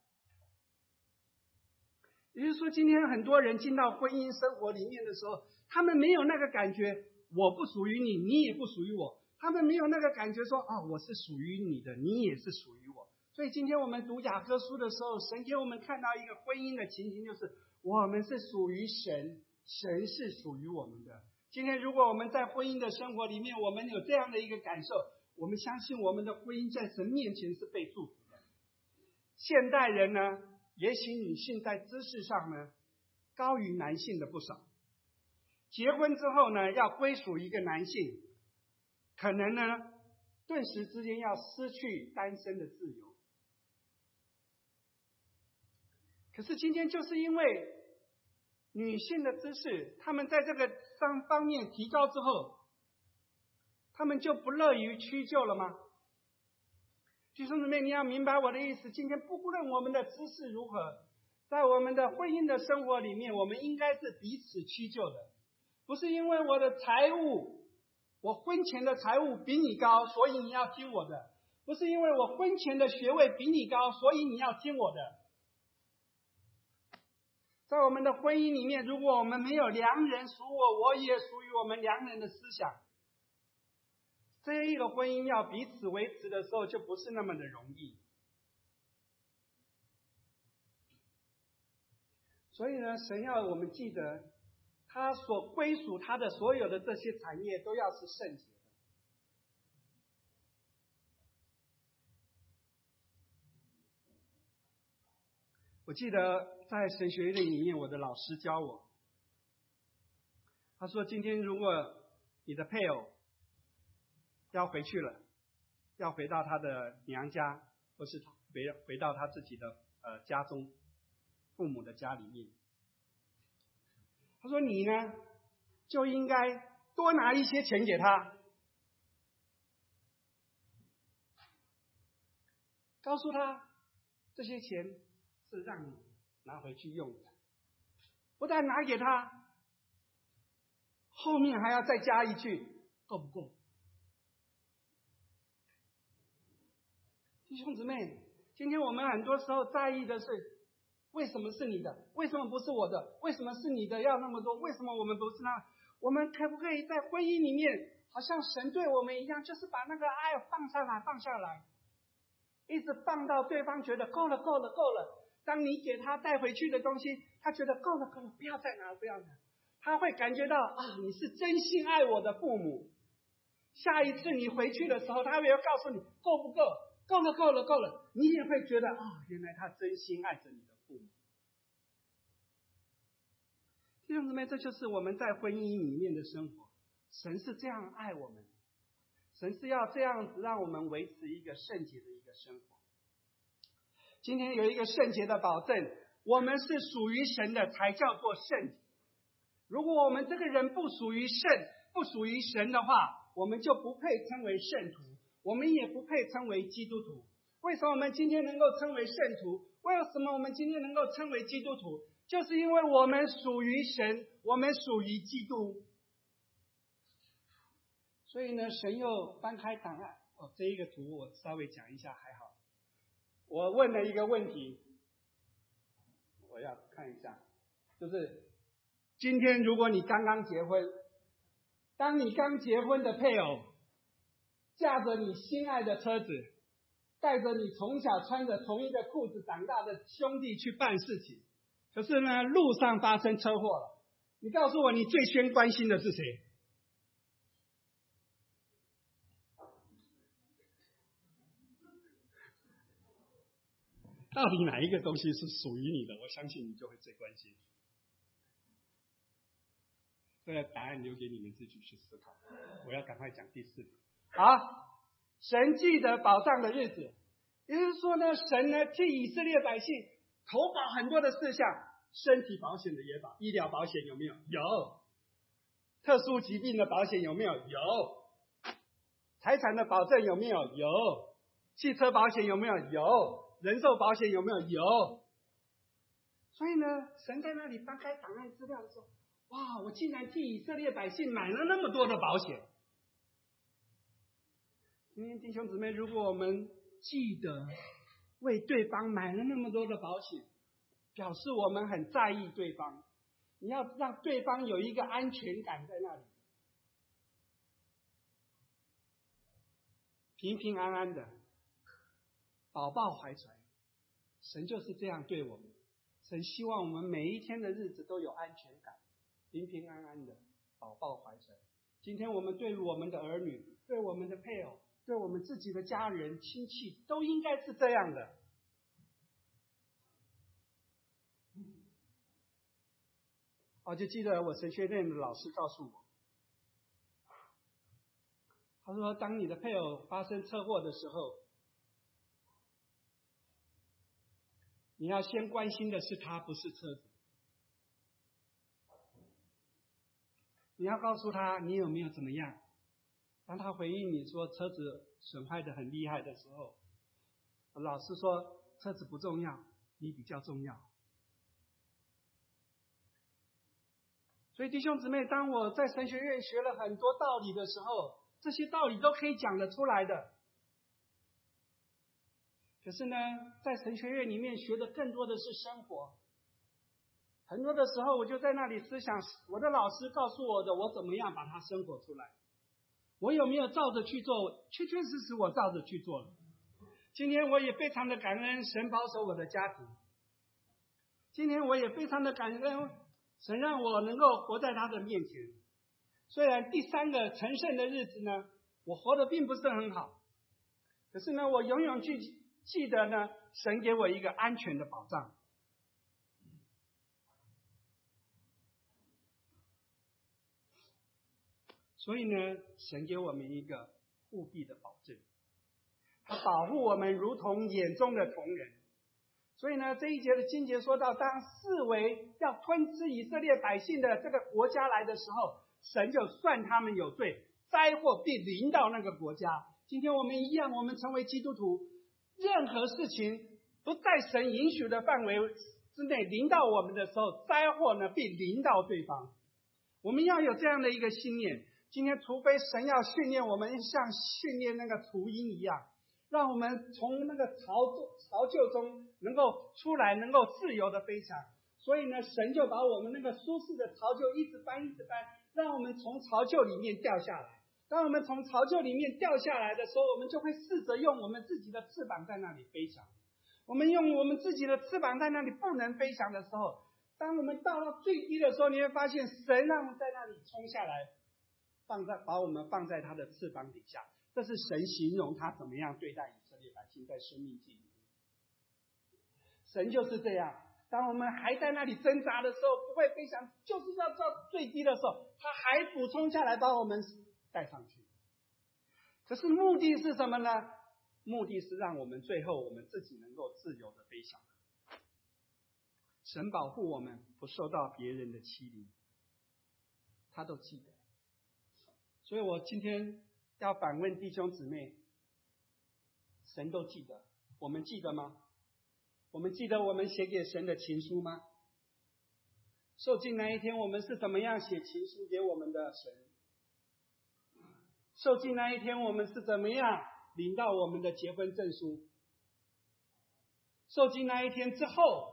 也就是说，今天很多人进到婚姻生活里面的时候，他们没有那个感觉，我不属于你，你也不属于我。他们没有那个感觉说，啊，我是属于你的，你也是属于我。所以今天我们读雅歌书的时候，神给我们看到一个婚姻的情形，就是我们是属于神，神是属于我们的。今天如果我们在婚姻的生活里面，我们有这样的一个感受，我们相信我们的婚姻在神面前是被祝福的。现代人呢，也许女性在知识上呢高于男性的不少。结婚之后呢，要归属一个男性，可能呢顿时之间要失去单身的自由。可是今天就是因为女性的知识，她们在这个方方面提高之后，她们就不乐于屈就了吗？弟兄姊妹，你要明白我的意思。今天不论我们的知识如何，在我们的婚姻的生活里面，我们应该是彼此屈就的。不是因为我的财务，我婚前的财务比你高，所以你要听我的；不是因为我婚前的学位比你高，所以你要听我的。在我们的婚姻里面，如果我们没有良人属我，我也属于我们良人的思想，这一个婚姻要彼此维持的时候，就不是那么的容易。所以呢，神要我们记得，他所归属他的所有的这些产业都要是圣洁的。我记得在神学院里面，我的老师教我，他说今天如果你的配偶要回去了，要回到他的娘家，或是回回到他自己的呃家中，父母的家里面，他说你呢就应该多拿一些钱给他，告诉他这些钱是让你拿回去用的，不但拿给他，后面还要再加一句，够不够？弟兄姊妹，今天我们很多时候在意的是，为什么是你的？为什么不是我的？为什么是你的要那么多？为什么我们不是那？我们可不可以在婚姻里面，好像神对我们一样，就是把那个爱放下来，放下来，一直放到对方觉得够了，够了，够了。当你给他带回去的东西，他觉得够了，够了，不要再拿，不要拿。他会感觉到啊，你是真心爱我的父母。下一次你回去的时候，他会告诉你够不够？够了，够了，够了。你也会觉得啊，原来他真心爱着你的父母。弟兄姊妹，这就是我们在婚姻里面的生活。神是这样爱我们，神是要这样子让我们维持一个圣洁的一个生活。今天有一个圣洁的保证，我们是属于神的才叫做圣洁。如果我们这个人不属于圣，不属于神的话，我们就不配称为圣徒，我们也不配称为基督徒。为什么我们今天能够称为圣徒？为什么我们今天能够称为基督徒？就是因为我们属于神，我们属于基督。所以呢，神又翻开档案，哦，这一个图我稍微讲一下还好。我问了一个问题，我要看一下，就是今天如果你刚刚结婚，当你刚结婚的配偶驾着你心爱的车子，带着你从小穿着同一个裤子长大的兄弟去办事情，可是呢路上发生车祸了， 你告诉我，你最先关心的是谁？到底哪一个东西是属于你的？我相信你就会最关心。这个答案留给你们自己去思考。我要赶快讲第四点。好，神记得保障的日子，也就是说呢，神呢替以色列百姓投保很多的事项，身体保险的也保，医疗保险有没有？有。特殊疾病的保险有没有？有。财产的保证有没有？有。汽车保险有没有？有。人寿保险有没有？有。所以呢，神在那里翻开档案资料的时候，哇，我竟然替以色列百姓买了那么多的保险。今天弟兄姊妹，如果我们记得为对方买了那么多的保险，表示我们很在意对方，你要让对方有一个安全感在那里，平平安安的，宝宝怀揣。神就是这样对我们，神希望我们每一天的日子都有安全感，平平安安的，宝宝怀揣。今天我们对我们的儿女，对我们的配偶，对我们自己的家人亲戚，都应该是这样的。我就记得我神学院的老师告诉我，他说当你的配偶发生车祸的时候，你要先关心的是他，不是车子。你要告诉他你有没有怎么样。当他回应你说车子损坏的很厉害的时候，老师说车子不重要，你比较重要。所以弟兄姊妹，当我在神学院学了很多道理的时候，这些道理都可以讲得出来的。可是呢，在神学院里面学的更多的是生活。很多的时候我就在那里思想，我的老师告诉我的，我怎么样把它生活出来。我有没有照着去做？确确实实我照着去做了。今天我也非常的感恩神保守我的家庭。今天我也非常的感恩神让我能够活在他的面前。虽然第三个成圣的日子呢，我活得并不是很好，可是呢，我永远去记得呢，神给我一个安全的保障。所以呢，神给我们一个护庇的保证，他保护我们如同眼中的瞳人。所以呢，这一节的经节说到，当四围要吞吃以色列百姓的这个国家来的时候，神就算他们有罪，灾祸必临到那个国家。今天我们一样，我们成为基督徒，任何事情不在神允许的范围之内临到我们的时候，灾祸呢必临到对方。我们要有这样的一个信念。今天除非神要训练我们像训练那个雏鹰一样，让我们从那个巢巢臼中能够出来，能够自由的飞翔。所以呢，神就把我们那个舒适的巢臼一直搬一直搬，让我们从巢臼里面掉下来。当我们从巢臼里面掉下来的时候，我们就会试着用我们自己的翅膀在那里飞翔。我们用我们自己的翅膀在那里不能飞翔的时候，当我们到了最低的时候，你会发现神让我们在那里冲下来，放在把我们放在他的翅膀底下。这是神形容他怎么样对待以色列百姓，在生命记里面。神就是这样，当我们还在那里挣扎的时候，不会飞翔，就是要到最低的时候，他还补充下来把我们带上去。可是目的是什么呢？目的是让我们最后我们自己能够自由的飞翔。神保护我们不受到别人的欺凌，他都记得。所以我今天要反问弟兄姊妹，神都记得，我们记得吗？我们记得我们写给神的情书吗？受尽那一天我们是怎么样写情书给我们的神？受尽那一天我们是怎么样领到我们的结婚证书？受尽那一天之后，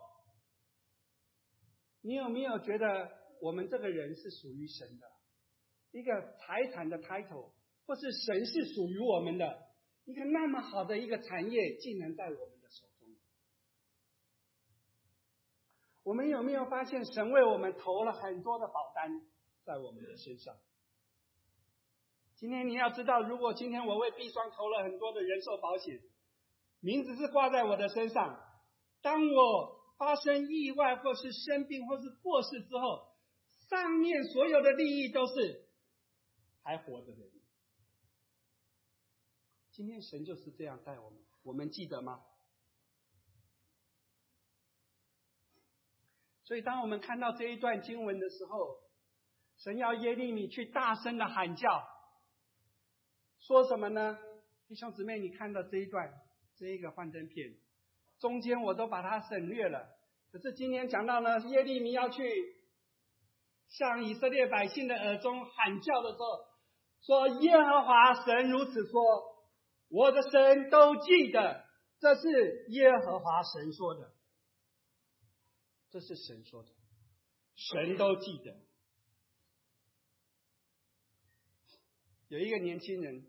你有没有觉得我们这个人是属于神的？一个财产的 title， 或是神是属于我们的一个那么好的一个产业，竟然在我们的手中。 我们有没有发现神为我们投了很多的保单在我们的身上？今天你要知道，如果今天我为碧双投了很多的人寿保险，名字是挂在我的身上，当我发生意外或是生病或是过世之后，上面所有的利益都是还活着的人。今天神就是这样待我们，我们记得吗？所以当我们看到这一段经文的时候，神要耶利米去大声的喊叫，说什么呢？弟兄姊妹，你看到这一段这一个幻灯片，中间我都把它省略了。可是今天讲到呢，耶利米要去向以色列百姓的耳中喊叫的时候，说耶和华神如此说，我的神都记得，这是耶和华神说的，这是神说的，神都记得。有一个年轻人，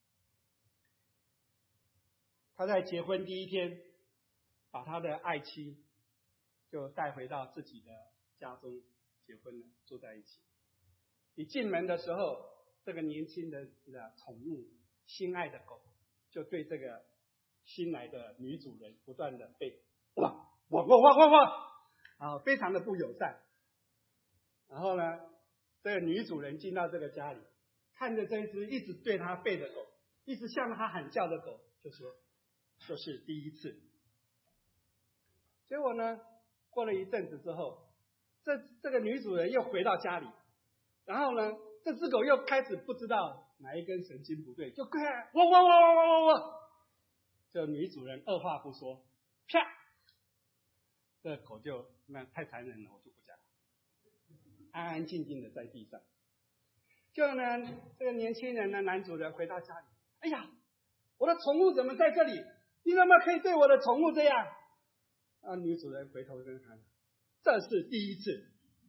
他在结婚第一天，把他的爱妻就带回到自己的家中结婚了，住在一起。一进门的时候，这个年轻人的宠物心爱的狗就对这个新来的女主人不断的被哇哇哇哇哇哇，啊，非常的不友善。然后呢，这个女主人进到这个家里，看着这只一直对他背的狗，一直向他喊叫的狗，就说这是第一次。结果呢，过了一阵子之后，这这个女主人又回到家里，然后呢，这只狗又开始不知道哪一根神经不对，就开始汪汪汪汪汪汪汪。这女主人二话不说，啪，这狗就那太残忍了，我就不讲，安安静静的在地上。就呢，这个年轻人呢，男主人回到家里，哎呀，我的宠物怎么在这里？你怎么可以对我的宠物这样？啊，女主人回头跟他，这是第一次。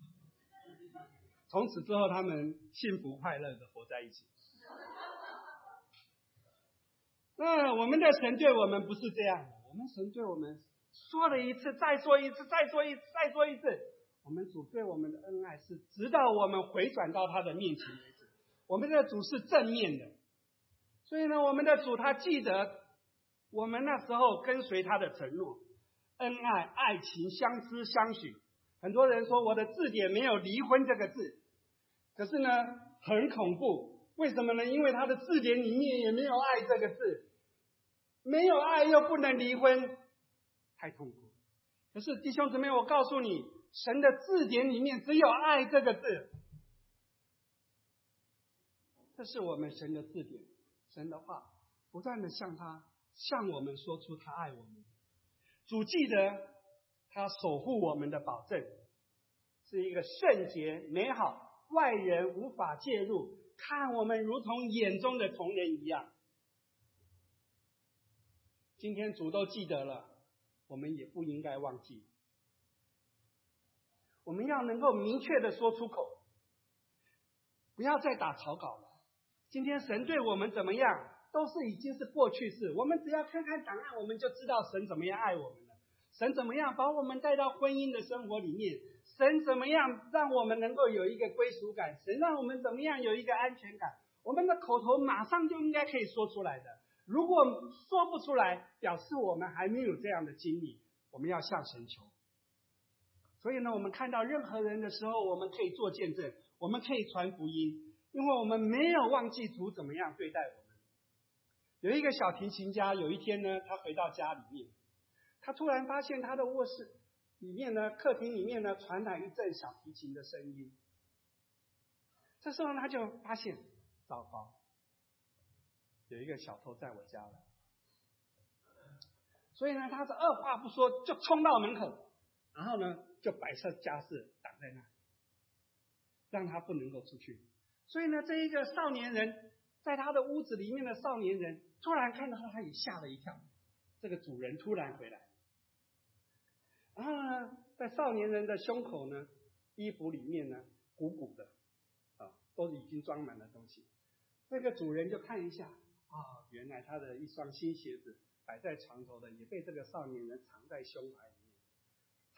从此之后，他们幸福快乐的活在一起。那我们的神对我们不是这样的，我们神对我们说了一次，再说一次，再说一次，再说一次。我们主对我们的恩爱是直到我们回转到他的面前为止。我们的主是正面的，所以呢，我们的主他记得我们那时候跟随他的承诺，恩爱、爱情、相知、相许。很多人说我的字典没有离婚这个字，可是呢，很恐怖。为什么呢？因为他的字典里面也没有爱这个字，没有爱又不能离婚，太痛苦。可是弟兄姊妹，我告诉你，神的字典里面只有爱这个字，这是我们神的字典，神的话不断的向他向我们说出他爱我们。主记得他守护我们的保证，是一个圣洁美好，外人无法介入，看我们如同眼中的同人一样。今天主都记得了，我们也不应该忘记。我们要能够明确的说出口，不要再打草稿了。今天神对我们怎么样，都是已经是过去式，我们只要看看档案，我们就知道神怎么样爱我们了。神怎么样把我们带到婚姻的生活里面，神怎么样让我们能够有一个归属感，神让我们怎么样有一个安全感，我们的口头马上就应该可以说出来的。如果说不出来，表示我们还没有这样的经历，我们要向神求。所以呢，我们看到任何人的时候，我们可以做见证，我们可以传福音，因为我们没有忘记主怎么样对待我们。有一个小提琴家，有一天呢，他回到家里面，他突然发现他的卧室里面呢，客厅里面呢，传来一阵小提琴的声音。这时候呢，他就发现，糟糕，有一个小偷在我家了。所以呢，他是二话不说就冲到门口，然后呢，就摆设家饰挡在那，让他不能够出去。所以呢，这一个少年人在他的屋子里面的少年人，突然看到他，他也吓了一跳。这个主人突然回来，然后呢，在少年人的胸口呢，衣服里面呢，鼓鼓的，啊，都已经装满了东西。这个主人就看一下，啊，原来他的一双新鞋子摆在床头的，也被这个少年人藏在胸怀里面。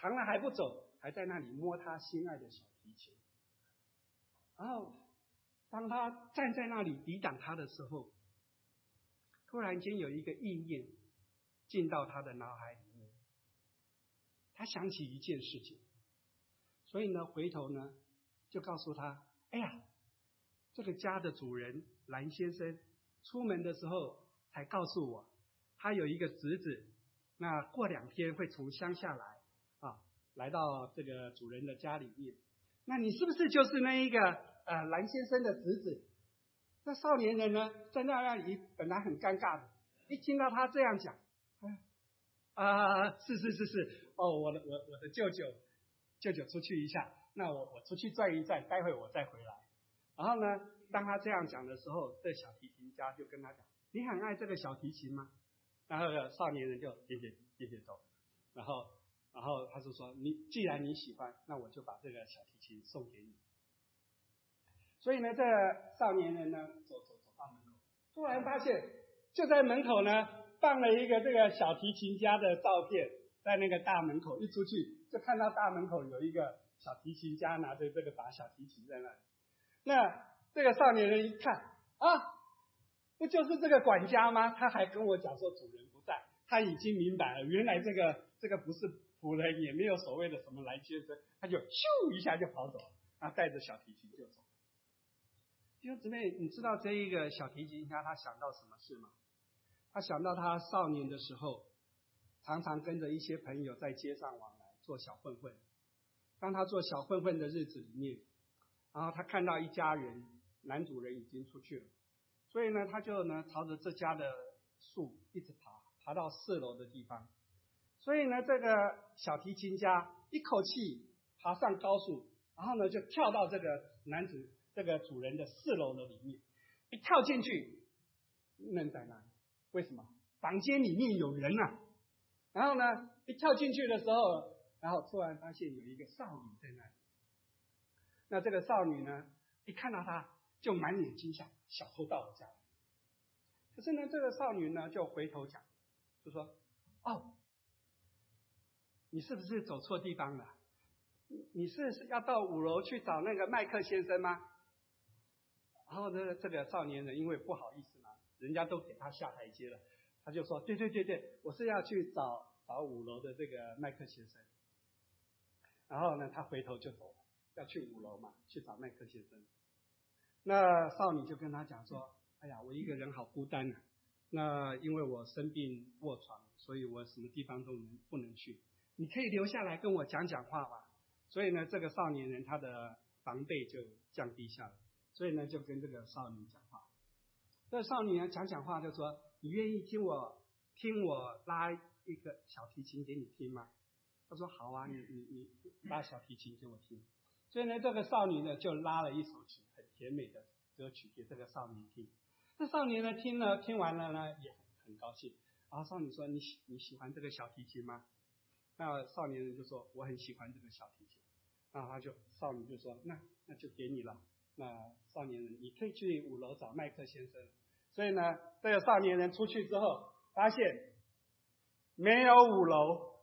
长了还不走，还在那里摸他心爱的小提琴。然后当他站在那里抵挡他的时候，突然间有一个意念进到他的脑海里面，他想起一件事情，所以呢回头呢就告诉他，哎呀，这个家的主人蓝先生出门的时候才告诉我，他有一个侄子，那过两天会从乡下来啊，来到这个主人的家里面。那你是不是就是那一个呃蓝先生的侄子？那少年人呢，在那里本来很尴尬的，一听到他这样讲，啊、呃，是是是是，哦，我的我我的舅舅，舅舅出去一下，那我我出去转一转，待会我再回来。然后呢，当他这样讲的时候，这小提琴家就跟他讲：“你很爱这个小提琴吗？”然后少年人就点点点点头，然后然后他就说：“你既然你喜欢，那我就把这个小提琴送给你。”所以呢，这少年人呢，走走走到门口，突然发现就在门口呢放了一个这个小提琴家的照片，在那个大门口，一出去就看到大门口有一个小提琴家拿着这个把小提琴在那里。那这个少年人一看啊，不就是这个管家吗？他还跟我讲说主人不在，他已经明白了，原来这个这个不是仆人，也没有所谓的什么蓝先生，他就咻一下就跑走了，然后带着小提琴就走。弟兄姊妹，你知道这一个小提琴家他想到什么事吗？他想到他少年的时候，常常跟着一些朋友在街上往来做小混混。当他做小混混的日子里面，然后他看到一家人，男主人已经出去了，所以呢，他就呢朝着这家的树一直爬，爬到四楼的地方。所以呢，这个小提琴家一口气爬上高树，然后呢就跳到这个男主这个主人的四楼的里面，一跳进去，愣在那里。为什么？房间里面有人啊！然后呢，一跳进去的时候，然后突然发现有一个少女在那里。那这个少女呢，一看到他就满脸惊吓，小偷到我家来。可是呢，这个少女呢就回头讲，就说：“哦，你是不是走错地方了？你是要到五楼去找那个麦克先生吗？”然后呢，这个少年人因为不好意思嘛，人家都给他下台阶了，他就说：“对对对对，我是要去找找五楼的这个麦克先生。”然后呢，他回头就走了，要去五楼嘛，去找麦克先生。那少女就跟他讲说：“哎呀，我一个人好孤单啊。那因为我生病卧床，所以我什么地方都能不能去。你可以留下来跟我讲讲话吗？”所以呢，这个少年人他的防备就降低下来，所以呢，就跟这个少女讲话。这个少女呢讲讲话就说：“你愿意听我听我拉一个小提琴给你听吗？”他说：“好啊，你你你拉小提琴给我听。”所以呢，这个少女呢就拉了一首曲很甜美的歌曲给这个少年听。这少年呢听了听完了呢也很高兴。然后少女说：“你喜你喜欢这个小提琴吗？”那少年人就说：“我很喜欢这个小提琴。”然后他就少女就说：“那那就给你了。”那少年人你可以去五楼找麦克先生。所以呢，这个少年人出去之后发现没有五楼。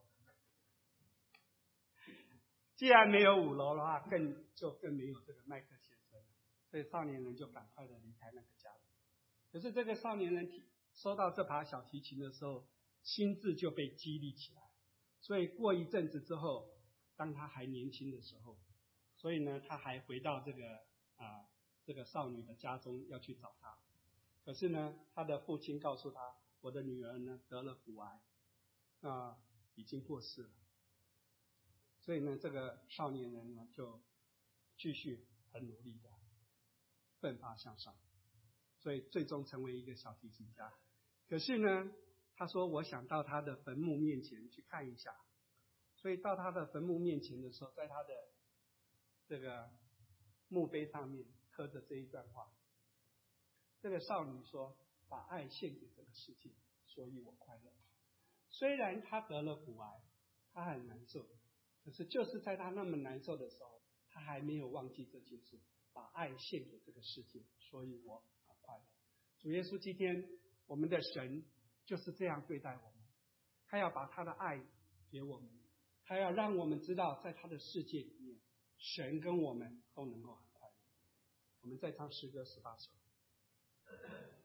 既然没有五楼的话，更就更没有这个麦克先生，所以少年人就赶快的离开那个家。可是这个少年人收到这把小提琴的时候，心智就被激励起来。所以过一阵子之后，当他还年轻的时候，所以呢，他还回到这个啊这个少女的家中要去找她。可是呢，他的父亲告诉他，我的女儿呢得了骨癌，啊已经过世了。所以呢，这个少年人呢就继续很努力的奋发向上，所以最终成为一个小提琴家。可是呢，他说我想到他的坟墓面前去看一下，所以到他的坟墓面前的时候，在他的这个墓碑上面刻着这一段话。这个少女说：“把爱献给这个世界，所以我快乐。”虽然他得了骨癌，他很难受，可是就是在他那么难受的时候，他还没有忘记这件事，把爱献给这个世界，所以我很快乐。主耶稣今天我们的神就是这样对待我们，他要把他的爱给我们， 他要让我们知道，在他的世界里面，神跟我们都能够很快乐。我们再唱诗歌十八首。